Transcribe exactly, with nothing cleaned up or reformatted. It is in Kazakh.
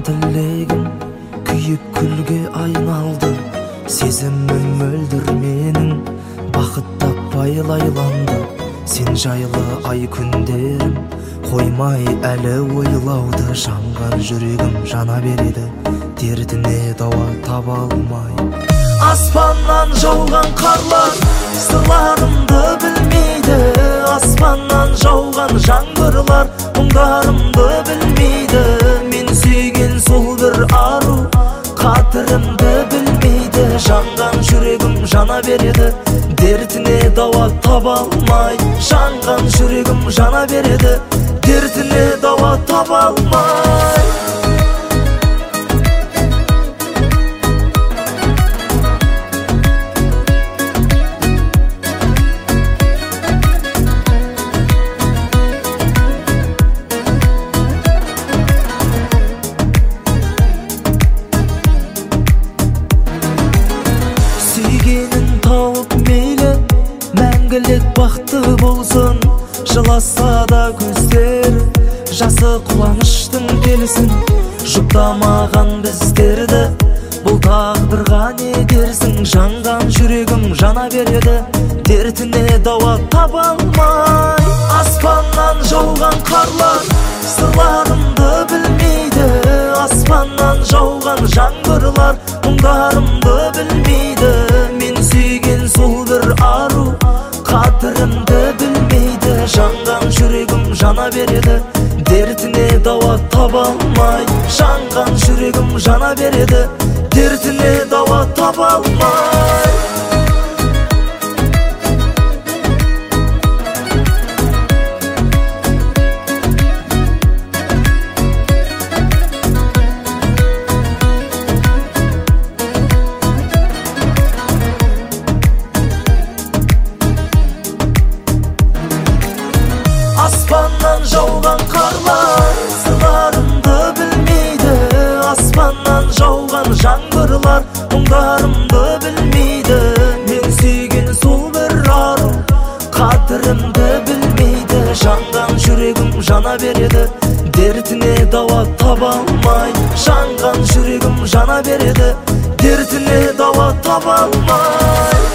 тилегим күйүп күлгө айналды. Сезимим мөлдүр менин бакыт таппай лайланды. Сен жайлы ай күндерим коймай әлі ойлауды. Жанган жүрегим жана береді, дертине дава таба алмай. Аспаннан жауған қарлар сырларымды білмейді. Аспаннан жауған жаңбырлар мұңдарымды білмейді. Мен сүйген сол бір ару қатырымды білмейді. Жанған жүрегім жана береді, дертине дава таба алмай. Жанған жүрегім жана береді, дертине дава таба алмай. Сүйгенін тауып мейлі мәңгілік бақытты болсын. Жыласа да көздері жасы қуаныштың келсін. Жұптамаған біздерді бұл тағдырға не дерсің? Жанған жүрегім жана береді, дертіне дауа таба алмай. Аспаннан жауған қарлар сырларымды білмейді. Аспаннан жауған жаңбырлар мұңдарымды білмейді. Мен сүйген сол бір ару қатырымды білмейді. Жанған жүрегім жана береді, дертіне дауа таба алмай. Жанған жүрегім жана береді, дертіне дауа таба алмай. Аспаннан жауған қарлар сырларымды білмейді. Аспаннан жауған жаңбырлар мұңдарымды білмейді. Мен сүйген сол бір ару қатырымды білмейді. Жанған жүрегім жана береді, дертіне дауа таба алмай. Жанған жүрегім жана береді, дертіне дауа таба алмай.